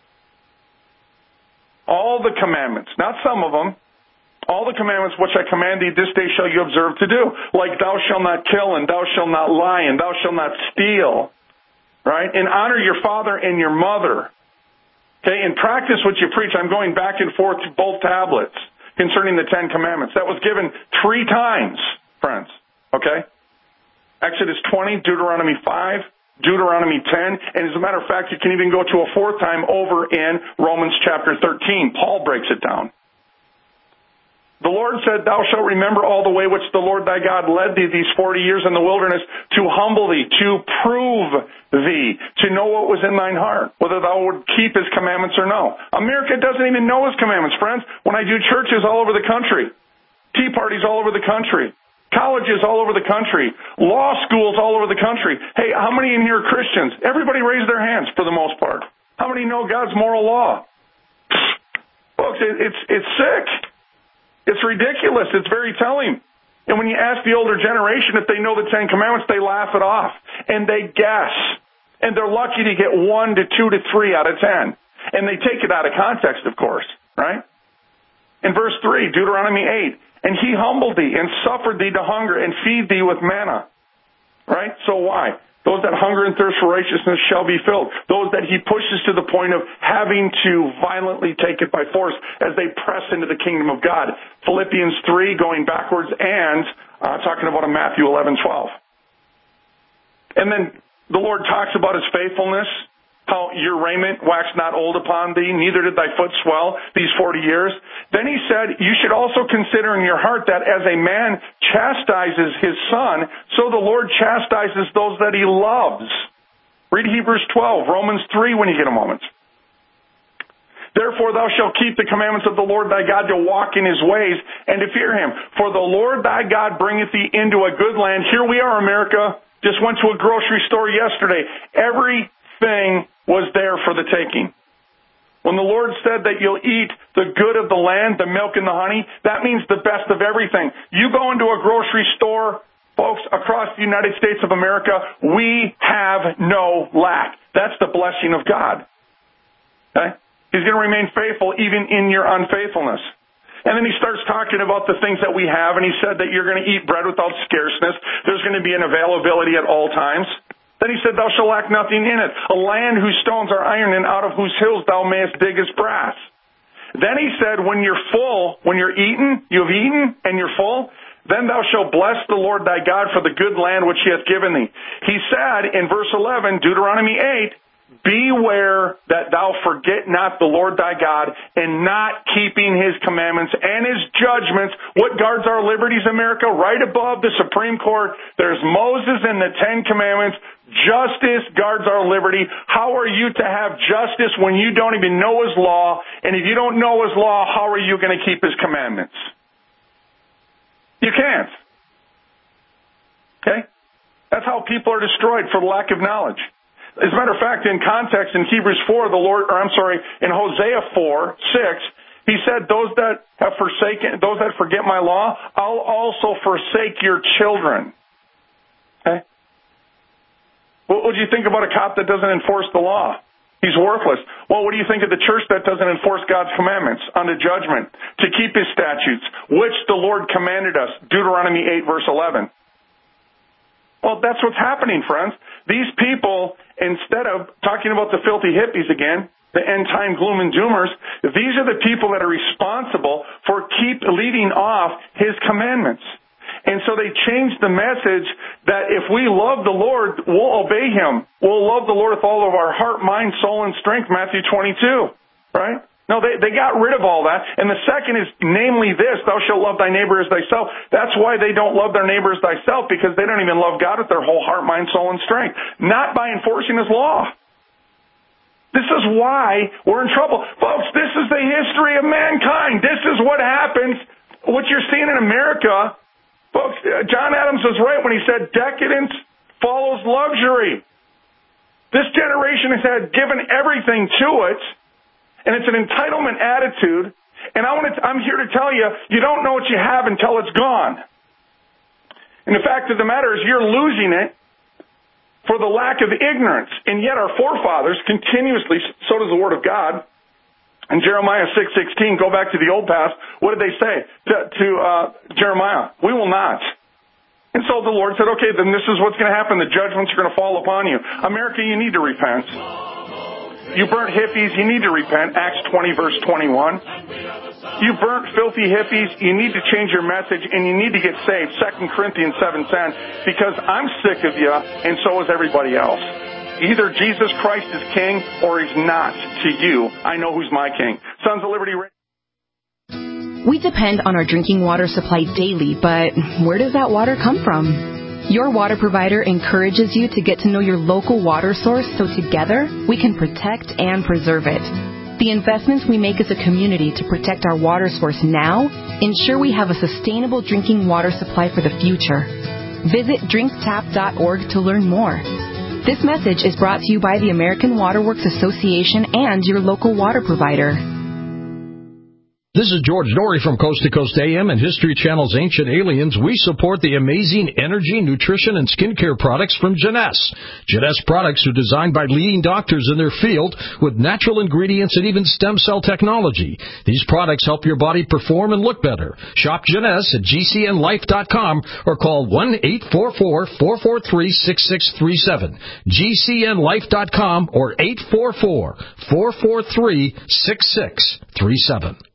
All the commandments, not some of them, all the commandments which I command thee this day shall you observe to do. Like thou shalt not kill, and thou shalt not lie, and thou shalt not steal. Right? And honor your father and your mother. Okay? And practice what you preach. I'm going back and forth to both tablets concerning the Ten Commandments. That was given three times, friends. Okay? Exodus twenty, Deuteronomy five, Deuteronomy ten, and as a matter of fact, you can even go to a fourth time over in Romans chapter thirteen. Paul breaks it down. The Lord said, thou shalt remember all the way which the Lord thy God led thee these forty years in the wilderness to humble thee, to prove thee, to know what was in thine heart, whether thou would keep his commandments or no. America doesn't even know his commandments, friends. When I do churches all over the country, tea parties all over the country, colleges all over the country, law schools all over the country. Hey, how many in here are Christians? Everybody raise their hands for the most part. How many know God's moral law? Folks, it's, it's sick. It's ridiculous. It's very telling. And when you ask the older generation if they know the Ten Commandments, they laugh it off. And they guess. And they're lucky to get one to two to three out of ten. And they take it out of context, of course. Right? In verse three, Deuteronomy eight, and he humbled thee and suffered thee to hunger and feed thee with manna. Right? So why? Those that hunger and thirst for righteousness shall be filled. Those that he pushes to the point of having to violently take it by force as they press into the kingdom of God. Philippians three, going backwards, and uh, talking about a Matthew eleven twelve. And then the Lord talks about his faithfulness, how your raiment waxed not old upon thee, neither did thy foot swell these forty years. Then he said, you should also consider in your heart that as a man chastises his son, so the Lord chastises those that he loves. Read Hebrews twelve, Romans three when you get a moment. Therefore thou shalt keep the commandments of the Lord thy God to walk in his ways and to fear him. For the Lord thy God bringeth thee into a good land. Here we are, America. Just went to a grocery store yesterday. Everything was there for the taking. When the Lord said that you'll eat the good of the land, the milk and the honey, that means the best of everything. You go into a grocery store, folks, across the United States of America, we have no lack. That's the blessing of God. Okay? He's going to remain faithful even in your unfaithfulness. And then he starts talking about the things that we have, and he said that you're going to eat bread without scarceness. There's going to be an availability at all times. Then he said, thou shalt lack nothing in it. A land whose stones are iron and out of whose hills thou mayest dig as brass. Then he said, when you're full, when you're eaten, you have eaten and you're full, then thou shalt bless the Lord thy God for the good land which he hath given thee. He said in verse eleven, Deuteronomy eight, beware that thou forget not the Lord thy God in not keeping his commandments and his judgments. What guards our liberties, America? Right above the Supreme Court, there's Moses and the Ten Commandments. Justice guards our liberty. How are you to have justice when you don't even know his law? And if you don't know his law, how are you going to keep his commandments? You can't. Okay? That's how people are destroyed for the lack of knowledge. As a matter of fact, in context, in Hebrews four, the Lord, or I'm sorry, in Hosea four, six, he said, those that have forsaken, those that forget my law, I'll also forsake your children. Okay? What would you think about a cop that doesn't enforce the law? He's worthless. Well, what do you think of the church that doesn't enforce God's commandments unto judgment, to keep his statutes, which the Lord commanded us? Deuteronomy eight, verse eleven. Well, that's what's happening, friends. These people, instead of talking about the filthy hippies again, the end-time gloom and doomers, these are the people that are responsible for keep leading off his commandments. And so they changed the message that if we love the Lord, we'll obey him. We'll love the Lord with all of our heart, mind, soul, and strength, Matthew twenty-two, right? No, they, they got rid of all that. And the second is, namely this, thou shalt love thy neighbor as thyself. That's why they don't love their neighbor as thyself, because they don't even love God with their whole heart, mind, soul, and strength. Not by enforcing his law. This is why we're in trouble. Folks, this is the history of mankind. This is what happens, what you're seeing in America. Folks, John Adams was right when he said decadence follows luxury. This generation has had given everything to it, and it's an entitlement attitude. And I want to, I'm here to tell you, you don't know what you have until it's gone. And the fact of the matter is you're losing it for the lack of ignorance. And yet our forefathers continuously, so does the Word of God, in Jeremiah six sixteen, go back to the old past, what did they say to, to uh, Jeremiah? We will not. And so the Lord said, okay, then this is what's going to happen. The judgments are going to fall upon you. America, you need to repent. You burnt hippies, you need to repent. Acts twenty, verse twenty-one. You burnt filthy hippies, you need to change your message, and you need to get saved. Second Corinthians seven ten. Because I'm sick of you, and so is everybody else. Either Jesus Christ is king, or he's not to you. I know who's my king. Sons of Liberty. We depend on our drinking water supply daily, but where does that water come from? Your water provider encourages you to get to know your local water source so together we can protect and preserve it. The investments we make as a community to protect our water source now ensure we have a sustainable drinking water supply for the future. Visit drink tap dot org to learn more. This message is brought to you by the American Water Works Association and your local water provider. This is George Norrie from Coast to Coast A M and History Channel's Ancient Aliens. We support the amazing energy, nutrition, and skincare products from Jeunesse. Jeunesse products are designed by leading doctors in their field with natural ingredients and even stem cell technology. These products help your body perform and look better. Shop Jeunesse at G C N life dot com or call one eight four four, four four three, six six three seven. G C N life dot com or eight four four, four four three, six six three seven.